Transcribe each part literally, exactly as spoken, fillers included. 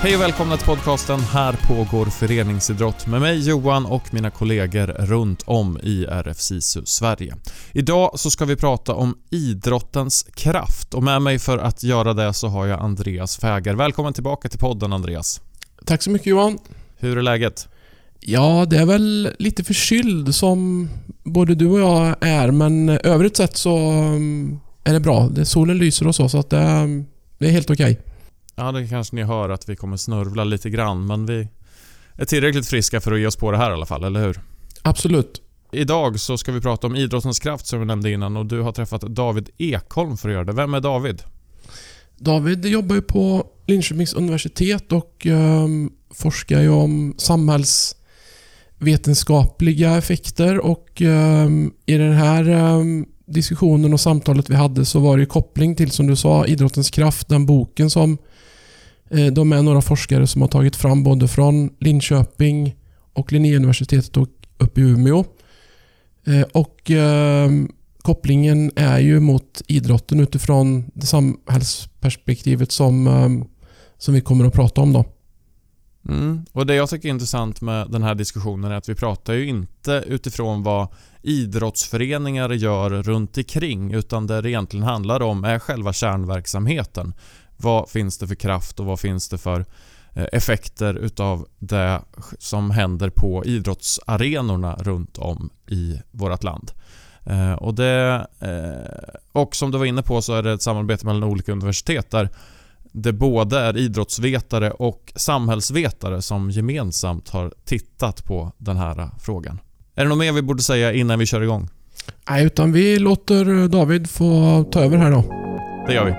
Hej och välkomna till podcasten Här pågår föreningsidrott med mig Johan och mina kollegor runt om i R F SISU Sverige. Idag så ska vi prata om idrottens kraft och med mig för att göra det så har jag Andreas Fäger. Välkommen tillbaka till podden, Andreas. Tack så mycket, Johan. Hur är läget? Ja, det är väl lite förkyld som både du och jag är, men övrigt sett så är det bra. Det, solen lyser och så, så att det, det är helt okej. Ja, det kanske ni hör att vi kommer snurvla lite grann, men vi är tillräckligt friska för att ge oss på det här i alla fall, eller hur? Absolut. Idag så ska vi prata om idrottens kraft som vi nämnde innan och du har träffat David Ekholm för att göra det. Vem är David? David jobbar ju på Linköpings universitet och um, forskar ju om samhällsvetenskapliga effekter och um, i den här um, diskussionen och samtalet vi hade så var det ju koppling till, som du sa, idrottens kraft, den boken som de är några forskare som har tagit fram både från Linköping och Linnéuniversitetet och upp i Umeå. Och eh, kopplingen är ju mot idrotten utifrån det samhällsperspektivet som, eh, som vi kommer att prata om då. Mm. Och det jag tycker är intressant med den här diskussionen är att vi pratar ju inte utifrån vad idrottsföreningar gör runt omkring, utan det det egentligen handlar om är själva kärnverksamheten. Vad finns det för kraft och vad finns det för effekter utav det som händer på idrottsarenorna runt om i vårt land. Och, det, och som du var inne på så är det ett samarbete mellan olika universitet där det både är idrottsvetare och samhällsvetare som gemensamt har tittat på den här frågan. Är det något mer vi borde säga innan vi kör igång? Nej, utan vi låter David få ta över här då. Det gör vi.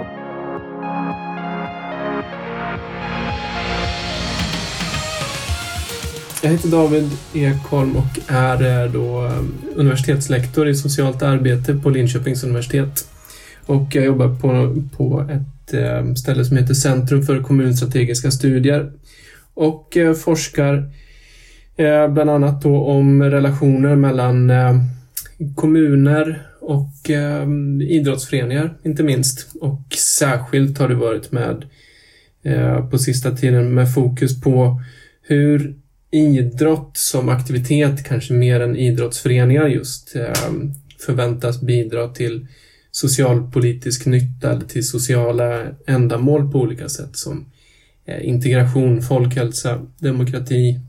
Jag heter David Ekholm och är då universitetslektor i socialt arbete på Linköpings universitet. Och jag jobbar på, på ett ställe som heter Centrum för kommunstrategiska studier. Och forskar bland annat då om relationer mellan kommuner och idrottsföreningar, inte minst. Och särskilt har det varit med på sista tiden med fokus på hur idrott som aktivitet, kanske mer än idrottsföreningar just, förväntas bidra till socialpolitisk nytta eller till sociala ändamål på olika sätt som integration, folkhälsa, demokrati,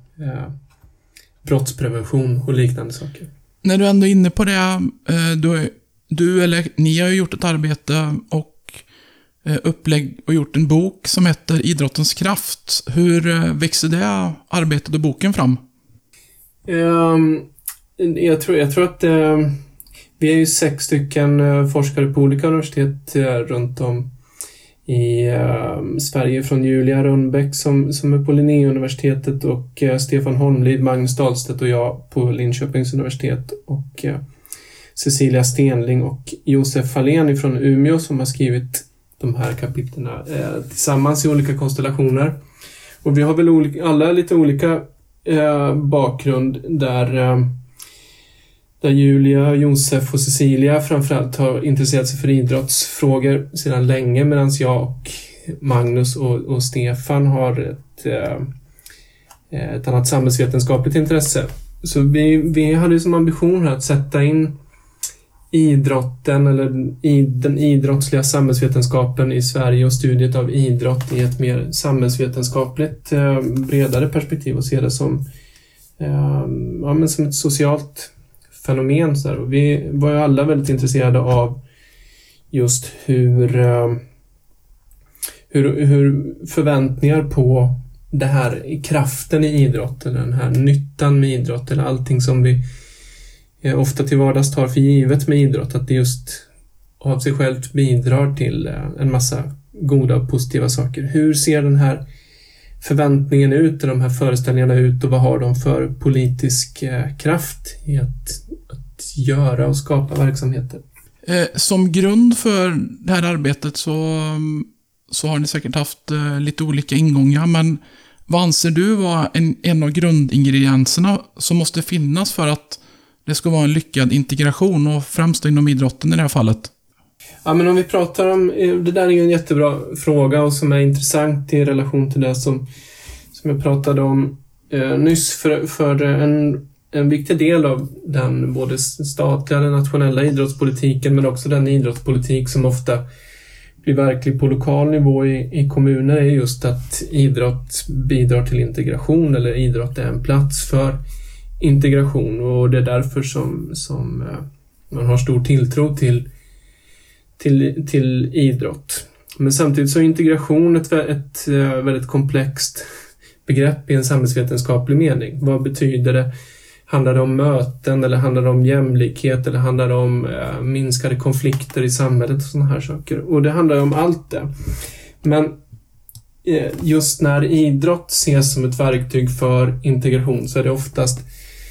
brottsprevention och liknande saker. När du ändå är inne på det, du, du eller ni har ju gjort ett arbete och upplägg och gjort en bok som heter Idrottens kraft. Hur växer det arbetet och boken fram? Um, jag, tror, jag tror att uh, vi är ju sex stycken uh, forskare på olika universitet uh, runt om i uh, Sverige, från Julia Rönnbäck som, som är på Linnéuniversitetet och uh, Stefan Holmlid, Magnus Dahlstedt och jag på Linköpings universitet och uh, Cecilia Stenling och Josef Fahlén från Umeå som har skrivit de här kapitlerna eh, tillsammans i olika konstellationer. Och vi har väl olika, alla lite olika eh, bakgrund där, eh, där Julia, Josef och Cecilia framförallt har intresserat sig för idrottsfrågor sedan länge, medan jag och Magnus och, och Stefan har ett, eh, ett annat samhällsvetenskapligt intresse. Så vi, vi hade som ambition här att sätta in idrotten eller i den idrottsliga samhällsvetenskapen i Sverige och studiet av idrott i ett mer samhällsvetenskapligt eh, bredare perspektiv och se det som, eh, ja, men som ett socialt fenomen. Så där. Och vi var ju alla väldigt intresserade av just hur, eh, hur, hur förväntningar på det här kraften i idrotten, den här nyttan med idrott eller allting som vi ofta till vardags tar för givet med idrott, att det just av sig självt bidrar till en massa goda och positiva saker. Hur ser den här förväntningen ut, de här föreställningarna ut och vad har de för politisk kraft i att, att göra och skapa verksamheter? Som grund för det här arbetet så, så har ni säkert haft lite olika ingångar, men vad anser du var en, en av grundingredienserna som måste finnas för att det ska vara en lyckad integration och främst inom idrotten i det här fallet? Ja, men om vi pratar om, det där är ju en jättebra fråga och som är intressant i relation till det som, som jag pratade om eh, nyss. För, för en, en viktig del av den både statliga och nationella idrottspolitiken, men också den idrottspolitik som ofta blir verklig på lokal nivå i, i kommuner, är just att idrott bidrar till integration, eller idrott är en plats för integration, och det är därför som, som eh, man har stor tilltro till Till, till idrott. Men samtidigt så är integration ett, ett, ett väldigt komplext begrepp i en samhällsvetenskaplig mening. Vad betyder det? Handlar det om möten, eller handlar det om jämlikhet, eller handlar det om äh, minskade konflikter i samhället och sådana här saker? Och det handlar ju om allt det. Men äh, just när idrott ses som ett verktyg för integration så är det oftast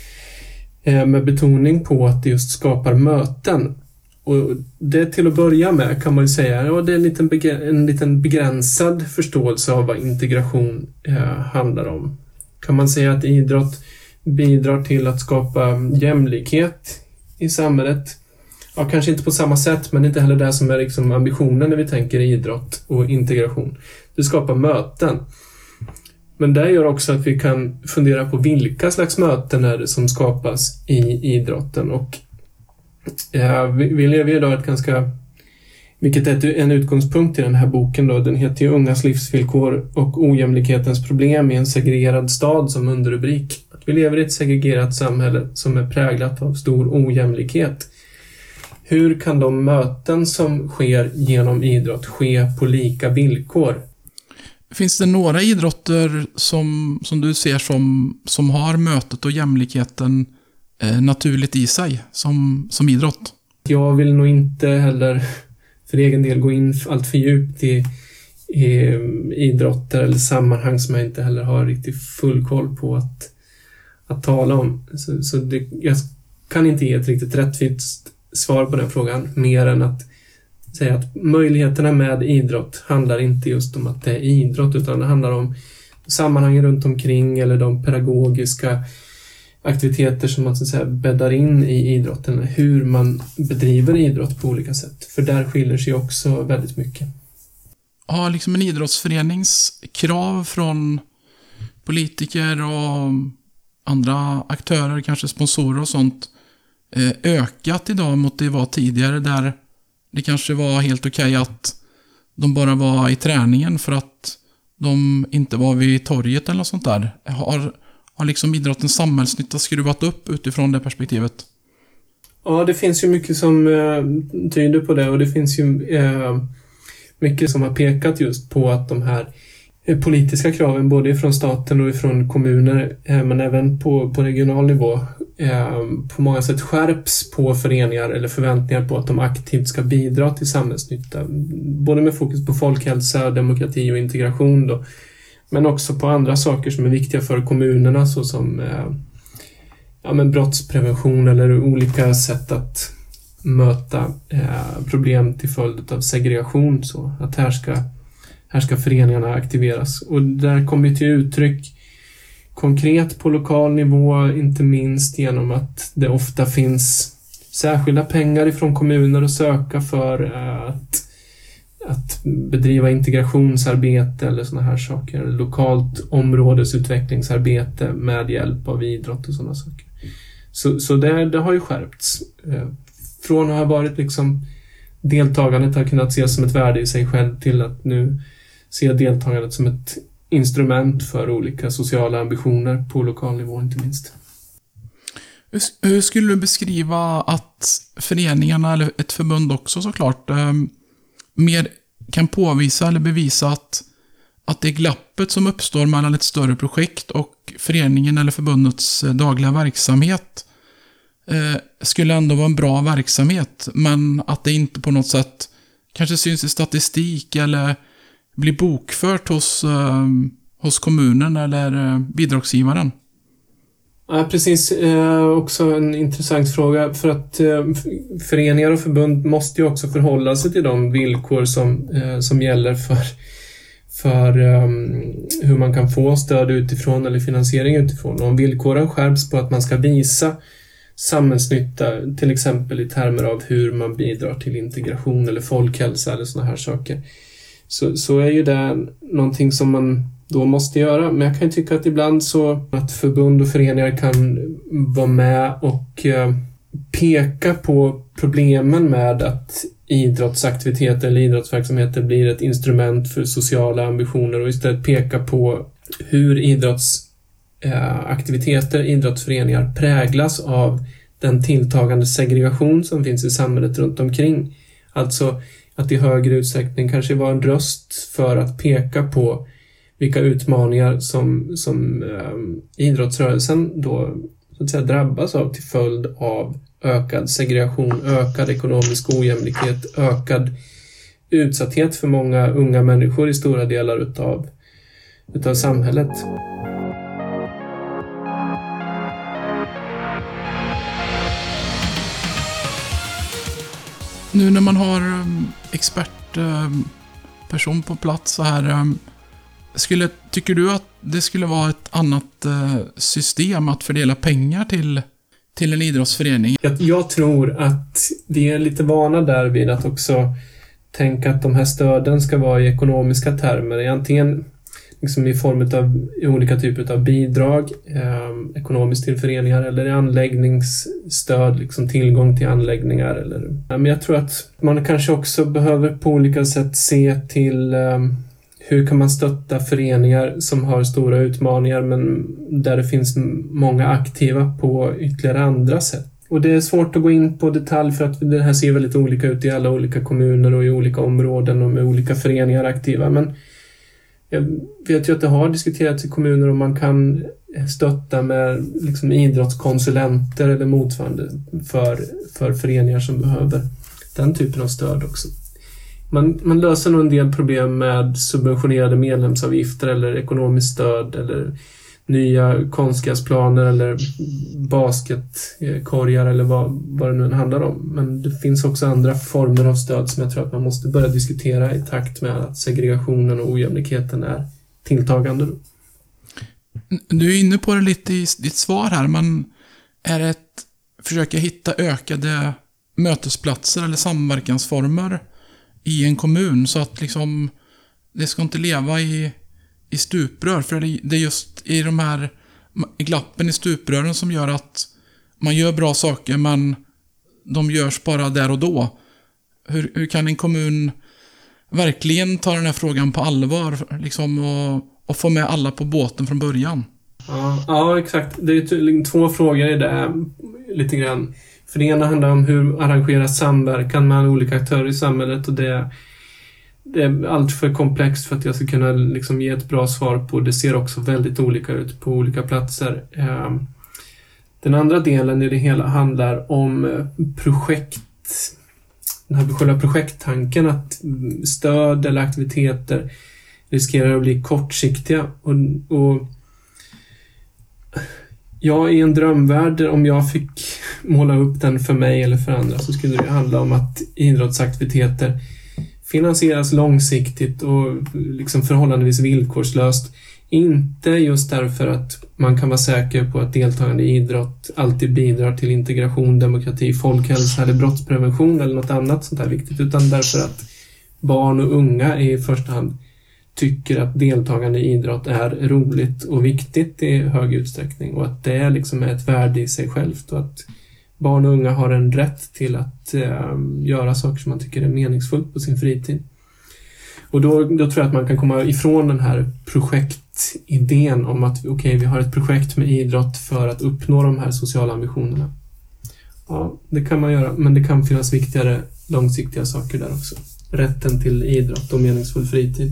äh, med betoning på att det just skapar möten. Och det till att börja med kan man ju säga, ja, det är en liten, begr- en liten begränsad förståelse av vad integration eh, handlar om. Kan man säga att idrott bidrar till att skapa jämlikhet i samhället? Ja, kanske inte på samma sätt, men inte heller det som är liksom ambitionen när vi tänker idrott och integration. Det skapar möten. Men det gör också att vi kan fundera på vilka slags möten är det som skapas i idrotten. Och Ja, vi, vi lever ju idag ett ganska, vilket är en utgångspunkt i den här boken då, den heter ju Ungas livsvillkor och ojämlikhetens problem i en segregerad stad som underrubrik. Att vi lever i ett segregerat samhälle som är präglat av stor ojämlikhet. Hur kan de möten som sker genom idrott ske på lika villkor? Finns det några idrotter som, som du ser som, som har mötet och jämlikheten Eh, naturligt i sig som, som idrott? Jag vill nog inte heller för egen del gå in allt för djupt i, i idrotter eller sammanhang som jag inte heller har riktigt full koll på att, att tala om. Så, så det, jag kan inte ge ett riktigt rättvist svar på den frågan, mer än att säga att möjligheterna med idrott handlar inte just om att det är idrott, utan det handlar om sammanhangen runt omkring, eller de pedagogiska aktiviteter som man så att säga bäddar in i idrotten, hur man bedriver idrott på olika sätt. För där skiljer sig också väldigt mycket. Har liksom en idrottsförenings krav från politiker och andra aktörer, kanske sponsorer och sånt, ökat idag mot det var tidigare, där det kanske var helt okej att de bara var i träningen för att de inte var vid torget eller något sånt där? Har Har liksom idrottens samhällsnytta skruvat upp utifrån det perspektivet? Ja, det finns ju mycket som eh, tyder på det, och det finns ju eh, mycket som har pekat just på att de här eh, politiska kraven, både från staten och från kommuner, eh, men även på, på regional nivå, eh, på många sätt skärps på föreningar eller förväntningar på att de aktivt ska bidra till samhällsnytta. Både med fokus på folkhälsa, demokrati och integration då. Men också på andra saker som är viktiga för kommunerna, såsom eh, ja, men brottsprevention eller olika sätt att möta eh, problem till följd av segregation. Så att här ska, här ska föreningarna aktiveras. Och där kommer till uttryck konkret på lokal nivå, inte minst genom att det ofta finns särskilda pengar ifrån kommuner att söka för eh, att att bedriva integrationsarbete eller såna här saker, lokalt områdesutvecklingsarbete med hjälp av idrott och sådana saker. Så, så det, det har ju skärpts. Från att ha varit liksom deltagandet har kunnat ses som ett värde i sig själv till att nu se deltagandet som ett instrument för olika sociala ambitioner på lokal nivå inte minst. Hur skulle du beskriva att föreningarna, eller ett förbund också såklart, mer kan påvisa eller bevisa att, att det glappet som uppstår mellan ett större projekt och föreningen eller förbundets dagliga verksamhet eh, skulle ändå vara en bra verksamhet, men att det inte på något sätt kanske syns i statistik eller blir bokfört hos, eh, hos kommunen eller eh, bidragsgivaren? Ja, precis. Eh, också en intressant fråga, för att eh, föreningar och förbund måste ju också förhålla sig till de villkor som, eh, som gäller för, för eh, hur man kan få stöd utifrån eller finansiering utifrån. Och om villkoren skärps på att man ska visa samhällsnytta, till exempel i termer av hur man bidrar till integration eller folkhälsa eller såna här saker. Så, så är ju det någonting som man då måste göra. Men jag kan ju tycka att ibland så att förbund och föreningar kan vara med och eh, peka på problemen med att idrottsaktiviteter eller idrottsverksamheter blir ett instrument för sociala ambitioner och istället peka på hur idrottsaktiviteter, idrottsföreningar präglas av den tilltagande segregation som finns i samhället runt omkring. Alltså att i högre utsträckning kanske vara en röst för att peka på vilka utmaningar som, som um, idrottsrörelsen då så att säga drabbas av till följd av ökad segregation, ökad ekonomisk ojämlikhet, ökad utsatthet för många unga människor i stora delar utav, utav samhället. Nu när man har um, expertperson um, på plats så här, um, skulle, tycker du att det skulle vara ett annat uh, system att fördela pengar till, till en idrottsförening? Jag, jag tror att vi är lite vana där vid att också tänka att de här stöden ska vara i ekonomiska termer. Antingen liksom i form av olika typer av bidrag, eh, ekonomiskt till föreningar eller i anläggningsstöd, liksom tillgång till anläggningar. Eller, ja, men jag tror att man kanske också behöver på olika sätt se till eh, hur kan man stötta föreningar som har stora utmaningar men där det finns många aktiva på ytterligare andra sätt. Och det är svårt att gå in på detalj för att det här ser väldigt olika ut i alla olika kommuner och i olika områden och med olika föreningar aktiva. Men jag vet ju att det har diskuterats i kommuner om man kan stötta med liksom idrottskonsulenter eller motsvarande för, för föreningar som behöver den typen av stöd också. Man, man löser nog en del problem med subventionerade medlemsavgifter eller ekonomiskt stöd eller nya konstgräsplaner eller basketkorgar eller vad, vad det nu handlar om. Men det finns också andra former av stöd som jag tror att man måste börja diskutera i takt med att segregationen och ojämlikheten är tilltagande. Du är inne på det lite i ditt svar här. Man är ett försöka hitta ökade mötesplatser eller samverkansformer i en kommun så att liksom det ska inte leva i i stuprör, för det är just i de här glappen i stuprören som gör att man gör bra saker men de görs bara där och då. Hur, hur kan en kommun verkligen ta den här frågan på allvar liksom, och, och få med alla på båten från början? Ja, ja exakt. Det är tydligen två frågor i det lite grann. För det ena handlar om hur arrangera samverkan med olika aktörer i samhället och det Det är allt för komplext för att jag ska kunna liksom ge ett bra svar på. Det ser också väldigt olika ut på olika platser. Den andra delen i det hela handlar om projekt. Den här själva projekttanken att stöd eller aktiviteter riskerar att bli kortsiktiga. Och, och jag i en drömvärld, om jag fick måla upp den för mig eller för andra, så skulle det handla om att idrottsaktiviteter finansieras långsiktigt och liksom förhållandevis villkorslöst. Inte just därför att man kan vara säker på att deltagande i idrott alltid bidrar till integration, demokrati, folkhälsa eller brottsprevention eller något annat sånt här viktigt, utan därför att barn och unga i första hand tycker att deltagande i idrott är roligt och viktigt i hög utsträckning och att det liksom är ett värde i sig självt och att barn och unga har en rätt till att eh, göra saker som man tycker är meningsfullt på sin fritid. Och då, då tror jag att man kan komma ifrån den här projektidén om att okej, okay, vi har ett projekt med idrott för att uppnå de här sociala ambitionerna. Ja, det kan man göra, men det kan finnas viktigare långsiktiga saker där också. Rätten till idrott och meningsfull fritid.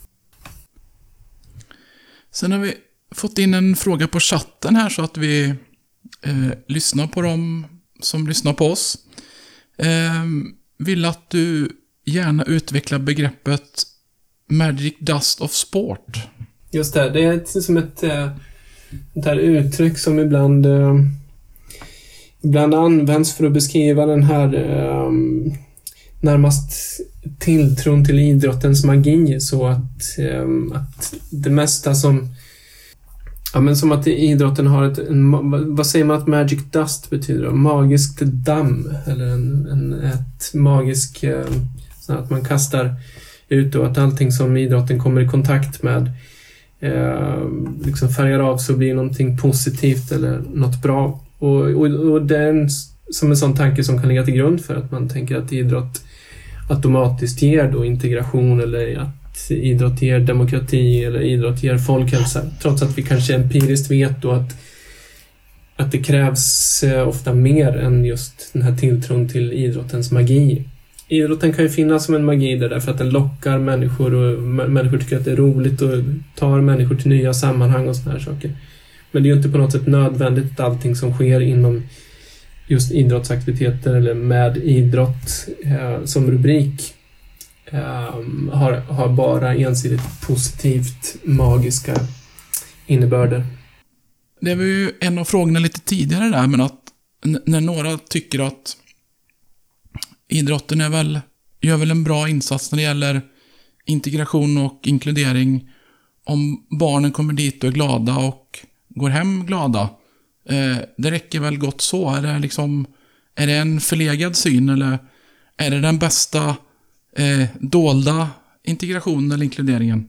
Sen har vi fått in en fråga på chatten här så att vi Eh, lyssna på dem som lyssnar på oss. Eh, vill att du gärna utvecklar begreppet Magic Dust of Sport. Just det, det är ett, som ett, ett där uttryck som ibland eh, ibland används för att beskriva den här eh, närmast tilltron till idrottens magi, så att, eh, att det mesta som Ja, men som att idrotten har ett, en, vad säger man att magic dust betyder? Magiskt damm, eller en, en, ett magisk, så att man kastar ut och att allting som idrotten kommer i kontakt med eh, liksom färgar av så blir någonting positivt eller något bra. Och, och, och det är en, som en sån tanke som kan ligga till grund för att man tänker att idrott automatiskt ger då integration, eller att idrott ger demokrati, eller idrott ger folkhälsa, trots att vi kanske empiriskt vet då att, att det krävs ofta mer än just den här tilltron till idrottens magi. Idrotten kan ju finnas som en magi där därför att den lockar människor, och människor tycker att det är roligt och tar människor till nya sammanhang och såna här saker. Men det är ju inte på något sätt nödvändigt att allting som sker inom just idrottsaktiviteter eller med idrott eh, som rubrik eh, har, har bara ensidigt positivt magiska innebörder. Det var ju en av frågorna lite tidigare där, men att n- när några tycker att idrotten är väl, gör väl en bra insats när det gäller integration och inkludering, om barnen kommer dit och är glada och går hem glada. Eh, det räcker väl gott så. Är det liksom, är det en förlegad syn, eller är det den bästa eh, dolda integrationen eller inkluderingen?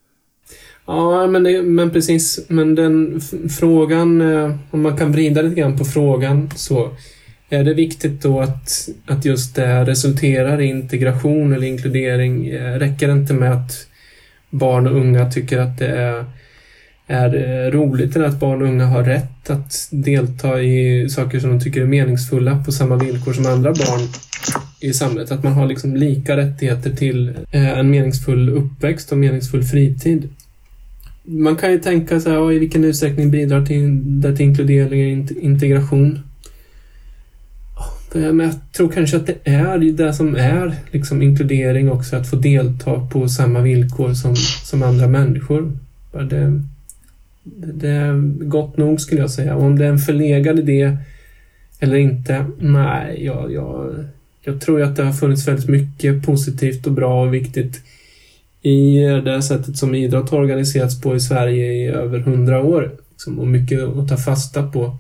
Ja, men, det, men precis. Men den f- frågan, eh, om man kan vrida lite grann på frågan, så är det viktigt då att, att just det resulterar i integration eller inkludering. Eh, räcker det inte med att barn och unga tycker att det är är roligt, eller att barn och unga har rätt att delta i saker som de tycker är meningsfulla på samma villkor som andra barn i samhället. Att man har liksom lika rättigheter till en meningsfull uppväxt och meningsfull fritid. Man kan ju tänka så här, i vilken utsträckning bidrar till, det till inkludering och integration. Men jag tror kanske att det är det som är liksom inkludering också, att få delta på samma villkor som, som andra människor. Det, det är gott nog, skulle jag säga. Och om det är en förlegad idé eller inte, nej, jag, jag, jag tror att det har funnits väldigt mycket positivt och bra och viktigt i det sättet som idrott har organiserats på i Sverige i över hundra år. Liksom, och mycket att ta fasta på.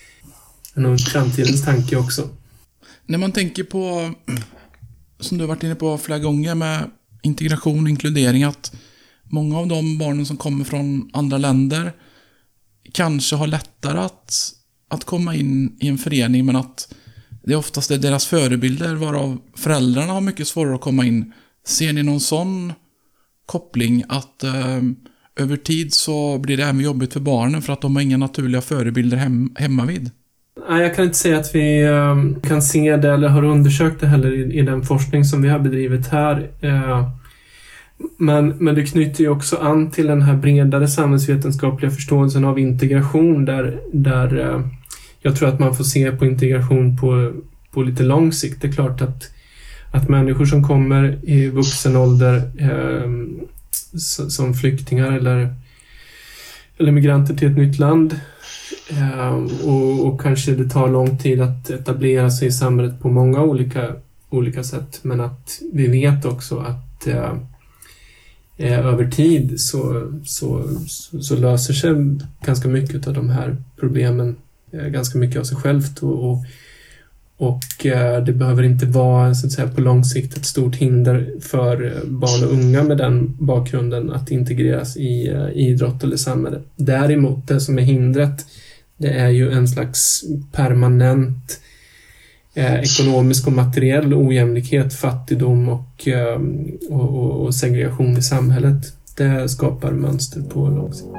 En framtidens tanke också. När man tänker på, som du har varit inne på flera gånger, med integration och inkludering, att många av de barnen som kommer från andra länder kanske har lättare att, att komma in i en förening, men att det oftast är deras förebilder, varav föräldrarna har mycket svårare att komma in. Ser ni någon sån koppling, att eh, över tid så blir det även jobbigt för barnen för att de har inga naturliga förebilder hem, hemma vid? Nej, jag kan inte säga att vi um, kan se det eller har undersökt det heller i, i den forskning som vi har bedrivit här. Uh, men, men det knyter ju också an till den här bredare samhällsvetenskapliga förståelsen av integration, där, där uh, jag tror att man får se på integration på, på lite lång sikt. Det är klart att, att människor som kommer i vuxen ålder uh, som flyktingar eller, eller migranter till ett nytt land, Uh, och, och kanske det tar lång tid att etablera sig i samhället på många olika, olika sätt, men att vi vet också att uh, uh, över tid så, så, så, så löser sig ganska mycket av de här problemen uh, ganska mycket av sig självt, och, och, och uh, det behöver inte vara, så att säga, på lång sikt ett stort hinder för barn och unga med den bakgrunden att integreras i uh, idrott eller samhälle. Däremot det som är hindret, det är ju en slags permanent eh, ekonomisk och materiell ojämlikhet, fattigdom och, eh, och, och segregation i samhället. Det skapar mönster på lång sikt.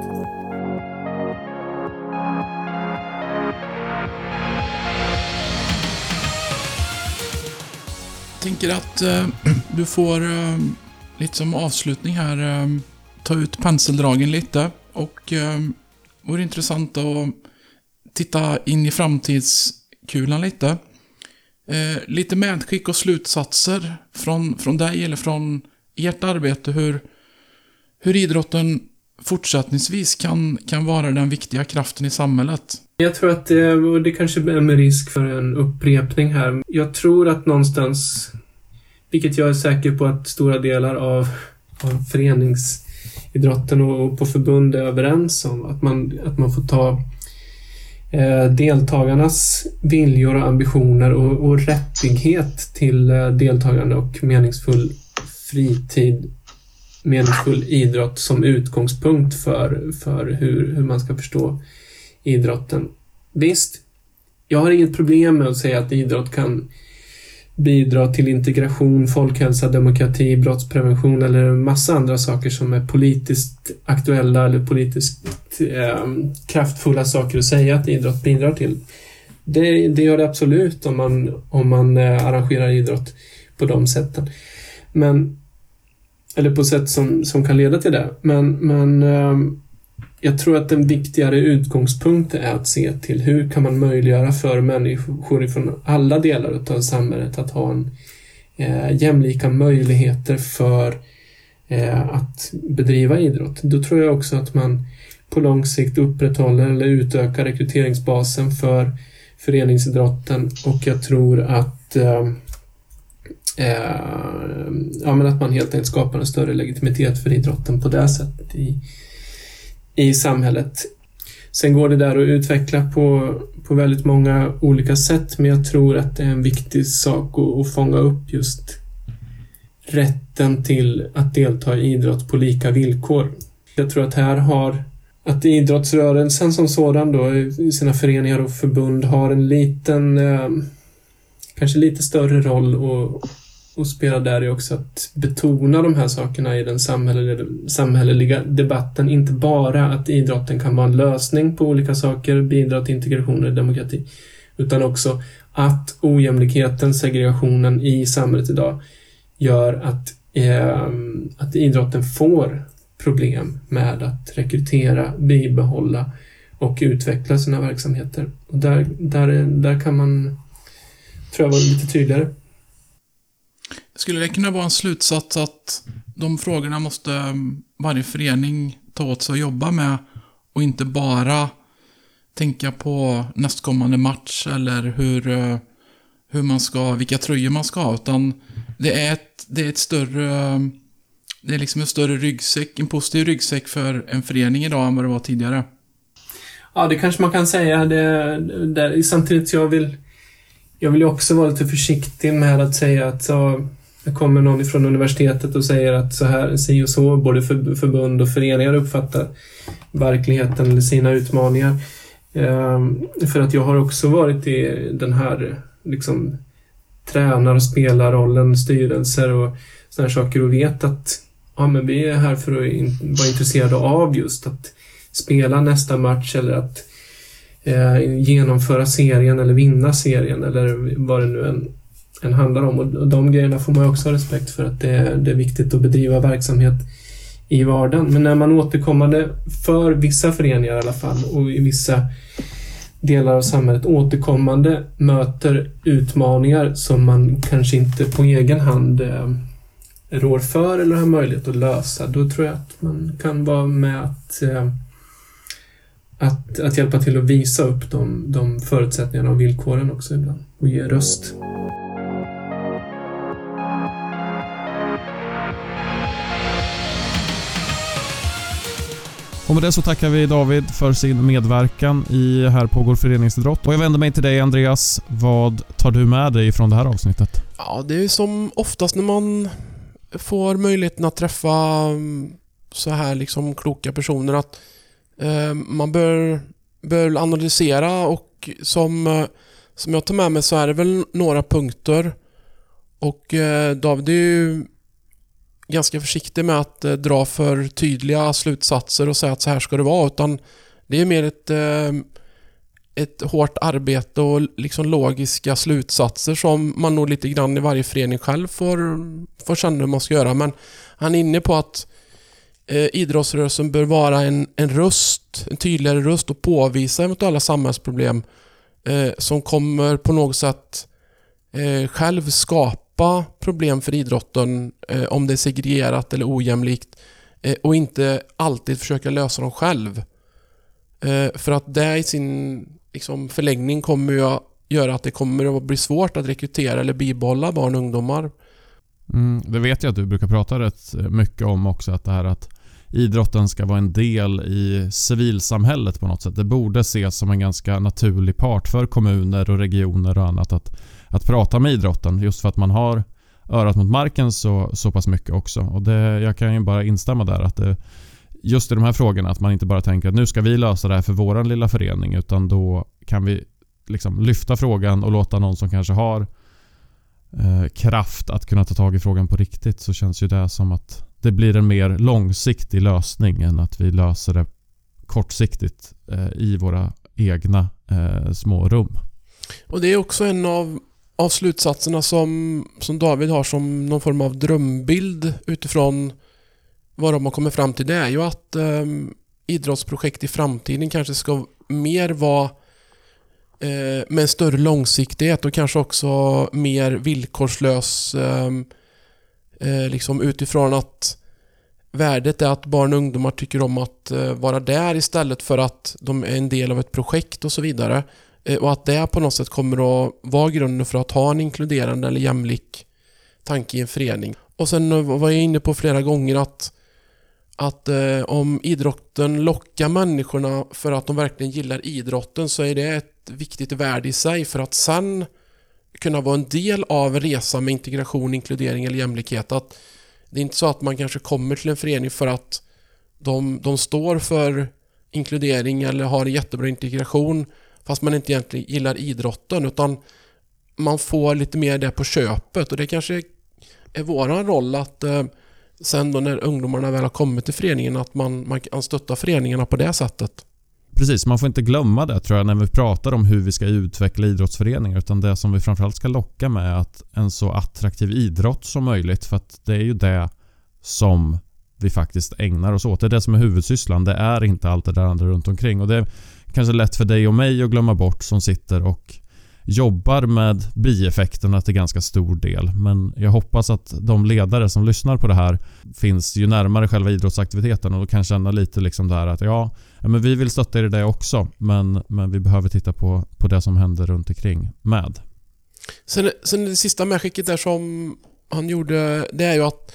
Jag tänker att eh, du får eh, lite som avslutning här eh, ta ut penseldragen lite, och eh, vore intressant att titta in i framtidskulan lite. Eh, lite medskick och slutsatser från, från dig eller från ert arbete, hur, hur idrotten fortsättningsvis kan, kan vara den viktiga kraften i samhället. Jag tror att det, det kanske är med risk för en upprepning här. Jag tror att någonstans, vilket jag är säker på att stora delar av, av förenings idrotten och på förbund är överens om. Att man, att man får ta eh, deltagarnas viljor och ambitioner och, och rättighet till eh, deltagande och meningsfull fritid, meningsfull idrott som utgångspunkt för, för hur, hur man ska förstå idrotten. Visst, jag har inget problem med att säga att idrott kan bidra till integration, folkhälsa, demokrati, brottsprevention eller en massa andra saker som är politiskt aktuella eller politiskt eh, kraftfulla saker att säga att idrott bidrar till. Det, det gör det absolut om man, om man eh, arrangerar idrott på de sätten. Men, eller på sätt som, som kan leda till det. Men, men eh, jag tror att en viktigare utgångspunkt är att se till hur kan man möjliggöra för människor från alla delar av samhället att ha en eh, jämlika möjligheter för eh, att bedriva idrott. Då tror jag också att man på lång sikt upprätthåller eller utökar rekryteringsbasen för föreningsidrotten, och jag tror att eh, eh, ja, men att man helt enkelt skapar en större legitimitet för idrotten på det sättet i i samhället. Sen går det där att utveckla på, på väldigt många olika sätt, men jag tror att det är en viktig sak att, att fånga upp just rätten till att delta i idrott på lika villkor. Jag tror att här har att idrottsrörelsen som sådan då i sina föreningar och förbund har en liten eh, kanske lite större roll och och spela där är också att betona de här sakerna i den samhälleliga, samhälleliga debatten. Inte bara att idrotten kan vara en lösning på olika saker, bidra till integration och demokrati, utan också att ojämlikheten, segregationen i samhället idag gör att, eh, att idrotten får problem med att rekrytera, bibehålla och utveckla sina verksamheter. Och där, där, där kan man, tror jag, vara lite tydligare. Skulle det kunna vara en slutsats att de frågorna måste varje förening ta åt sig och jobba med, och inte bara tänka på nästkommande match eller hur, hur man ska, vilka tröjor man ska ha, utan det är ett, det är ett större, det är liksom en större ryggsäck, en positiv ryggsäck för en förening idag än vad det var tidigare. Ja, det kanske man kan säga. Det, det, samtidigt jag vill jag vill ju också vara lite försiktig med att säga att så, det kommer någon från universitetet och säger att så här, si och så, både för, förbund och föreningar uppfattar verkligheten eller sina utmaningar. Ehm, för att jag har också varit i den här liksom tränar- och spelarrollen, styrelser och sådana saker, och vet att ja, men vi är här för att in, vara intresserade av just att spela nästa match eller att eh, genomföra serien eller vinna serien eller vad det nu än en handlar om, och de grejerna får man också ha respekt för, att det är, det är viktigt att bedriva verksamhet i vardagen. Men när man återkommande för vissa föreningar i alla fall och i vissa delar av samhället återkommande möter utmaningar som man kanske inte på egen hand eh, rår för eller har möjlighet att lösa, då tror jag att man kan vara med att eh, att, att hjälpa till att visa upp de, de förutsättningarna och villkoren också ibland och ge röst. Och med det så tackar vi David för sin medverkan i Här pågår föreningsidrott. Och jag vänder mig till dig, Andreas. Vad tar du med dig från det här avsnittet? Ja, det är som oftast när man får möjligheten att träffa så här liksom kloka personer, att eh, man bör, bör analysera, och som, som jag tar med mig så är det väl några punkter. Och eh, David är ju ganska försiktig med att eh, dra för tydliga slutsatser och säga att så här ska det vara, utan det är mer ett, eh, ett hårt arbete och liksom logiska slutsatser som man nog lite grann i varje förening själv får, får känna hur man ska göra. Men han är inne på att eh, idrottsrörelsen bör vara en, en röst, en tydligare röst och påvisa mot alla samhällsproblem eh, som kommer på något sätt eh, själv skapa problem för idrotten, eh, om det är segregerat eller ojämlikt, eh, och inte alltid försöka lösa dem själv. Eh, för att det i sin liksom, förlängning kommer ju att göra att det kommer att bli svårt att rekrytera eller bibehålla barn och ungdomar. Mm, det vet jag att du brukar prata rätt mycket om också, att det här att idrotten ska vara en del i civilsamhället på något sätt. Det borde ses som en ganska naturlig part för kommuner och regioner och annat att, att prata med idrotten, just för att man har örat mot marken så, så pass mycket också. Och det, jag kan ju bara instämma där att det, just i de här frågorna, att man inte bara tänker att nu ska vi lösa det här för våran lilla förening, utan då kan vi liksom lyfta frågan och låta någon som kanske har eh, kraft att kunna ta tag i frågan på riktigt, så känns ju det som att det blir en mer långsiktig lösning än att vi löser det kortsiktigt eh, i våra egna eh, små rum. Och det är också en av, av slutsatserna som, som David har som någon form av drömbild utifrån vad de har kommit fram till. Det är ju att eh, idrottsprojekt i framtiden kanske ska mer vara eh, med en större långsiktighet och kanske också mer villkorslös eh, eh, liksom utifrån att värdet är att barn och ungdomar tycker om att eh, vara där istället för att de är en del av ett projekt och så vidare. Eh, och att det på något sätt kommer att vara grunden för att ha en inkluderande eller jämlik tanke i en förening. Och sen var jag inne på flera gånger att att eh, om idrotten lockar människorna för att de verkligen gillar idrotten, så är det ett viktigt värde i sig för att sen kunna vara en del av resan med integration, inkludering eller jämlikhet. Att det är inte så att man kanske kommer till en förening för att de, de står för inkludering eller har en jättebra integration fast man inte egentligen gillar idrotten, utan man får lite mer det på köpet. Och det kanske är våran roll att eh, sen då när ungdomarna väl har kommit till föreningen, att man, man kan stötta föreningarna på det sättet. Precis, man får inte glömma det tror jag när vi pratar om hur vi ska utveckla idrottsföreningar, utan det som vi framförallt ska locka med är att en så attraktiv idrott som möjligt, för att det är ju det som vi faktiskt ägnar oss åt. Det är det som är huvudsysslan, det är inte allt det där andra runt omkring, och det är kanske lätt för dig och mig att glömma bort som sitter och jobbar med bieffekterna till ganska stor del. Men jag hoppas att de ledare som lyssnar på det här finns ju närmare själva idrottsaktiviteten och kan känna lite liksom där att ja, men vi vill stötta er i det också, men, men vi behöver titta på, på det som händer runt omkring med. Sen, sen det sista medskicket där som han gjorde, det är ju att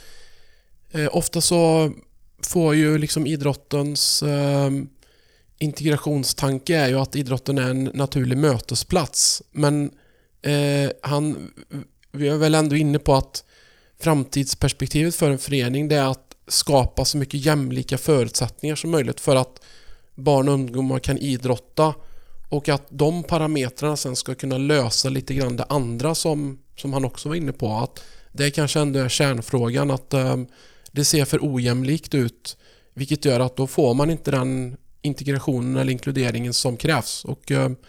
eh, ofta så får ju liksom idrottens eh, integrationstanke är ju att idrotten är en naturlig mötesplats. Men eh, han, vi är väl ändå inne på att framtidsperspektivet för en förening, det är att skapa så mycket jämlika förutsättningar som möjligt för att barn och ungdomar kan idrotta, och att de parametrarna sen ska kunna lösa lite grann det andra som, som han också var inne på. Att det kanske ändå är kärnfrågan, att eh, det ser för ojämlikt ut, vilket gör att då får man inte den integrationen eller inkluderingen som krävs, och,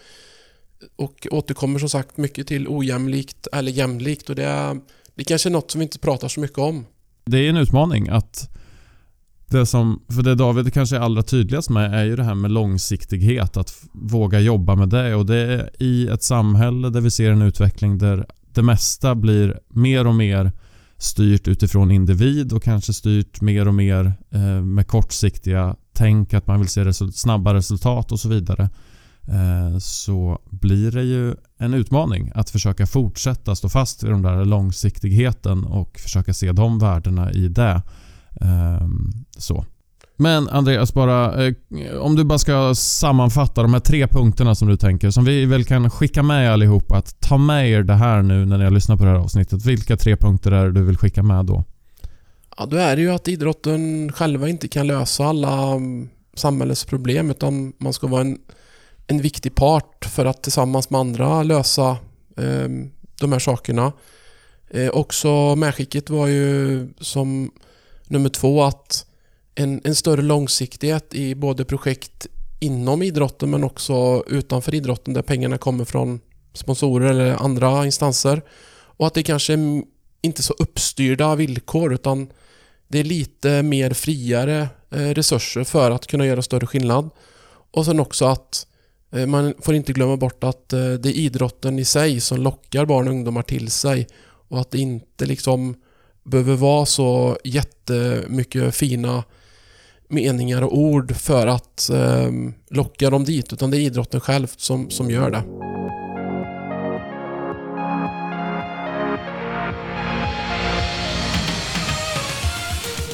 och återkommer som sagt mycket till ojämlikt eller jämlikt, och det är, det kanske är något som vi inte pratar så mycket om. Det är en utmaning att det som, för det David kanske är allra tydligast med är ju det här med långsiktighet, att våga jobba med det, och det är i ett samhälle där vi ser en utveckling där det mesta blir mer och mer styrt utifrån individ och kanske styrt mer och mer eh, med kortsiktiga tänk, att man vill se result- snabba resultat och så vidare, eh, så blir det ju en utmaning att försöka fortsätta stå fast vid den där långsiktigheten och försöka se de värdena i det. Eh, så. Men Andreas, bara, eh, om du bara ska sammanfatta de här tre punkterna som du tänker, som vi väl kan skicka med allihop, att ta med er det här nu när ni lyssnar på det här avsnittet. Vilka tre punkter är det du vill skicka med då? Ja, då är det ju att idrotten själva inte kan lösa alla samhällets problem, utan man ska vara en, en viktig part för att tillsammans med andra lösa eh, de här sakerna. Eh, också medskicket var ju som nummer två att en, en större långsiktighet i både projekt inom idrotten men också utanför idrotten där pengarna kommer från sponsorer eller andra instanser, och att det kanske är inte så uppstyrda villkor, utan det är lite mer friare resurser för att kunna göra större skillnad. Och sen också att man får inte glömma bort att det är idrotten i sig som lockar barn och ungdomar till sig, och att det inte liksom behöver vara så jättemycket fina meningar och ord för att locka dem dit, utan det är idrotten själv som, som gör det.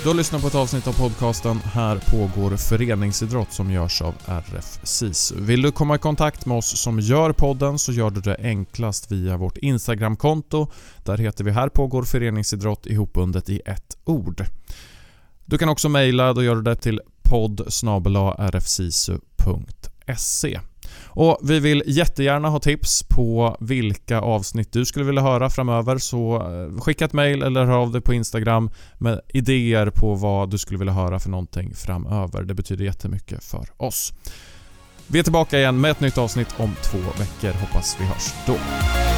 Du har lyssnat på ett avsnitt av podcasten Här pågår föreningsidrott som görs av R F SISU. Vill du komma i kontakt med oss som gör podden så gör du det enklast via vårt Instagramkonto. Där heter vi Här pågår föreningsidrott ihopbundet i ett ord. Du kan också mejla, då gör du det till podd snabel-a r f sisu punkt se. Och vi vill jättegärna ha tips på vilka avsnitt du skulle vilja höra framöver, så skicka ett mejl eller hör av dig på Instagram med idéer på vad du skulle vilja höra för någonting framöver. Det betyder jättemycket för oss. Vi är tillbaka igen med ett nytt avsnitt om två veckor. Hoppas vi hörs då.